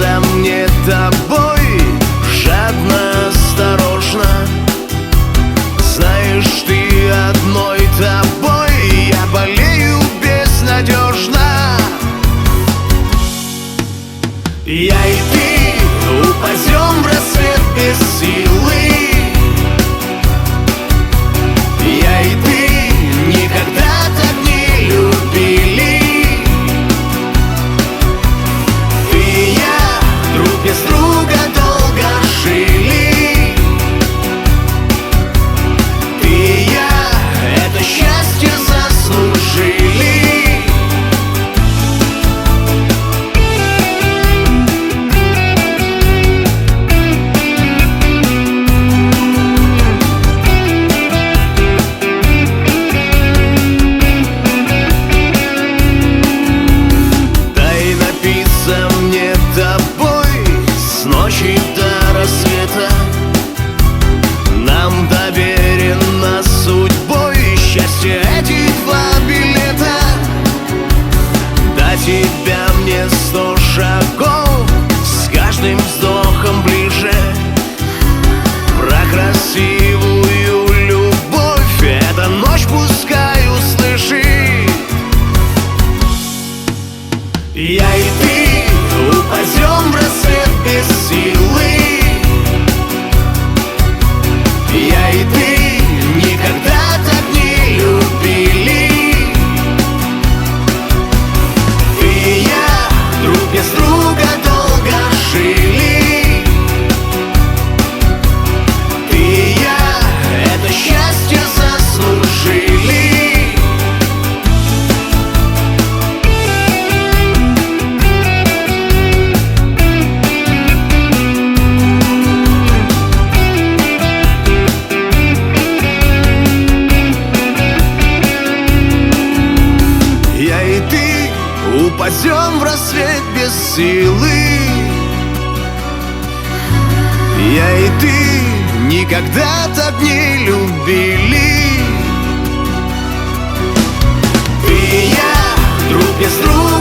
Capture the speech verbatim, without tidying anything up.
напиться мне тобой жадно, осторожно. Знаешь, ты одной тобой я болею безнадежно. Я и ты упадем в рассвет без силы. Я и ты никогда так не любили. Ты и я друг без друга долго жили. Ты и я это счастье заслужили. С ночи до рассвета нам доверено судьбой счастье, эти два билета. До тебя мне сто шагов, с каждым вздохом ближе. Про красивую любовь эта ночь пускай услышит. Я и ты упадем в рассвет без силы. Я и ты никогда так не любили. Ты и я друг без друга долго жили. Ты и я это счастье заслужили. Упадем в рассвет без силы. Я и ты никогда так не любили. Ты и я друг без друга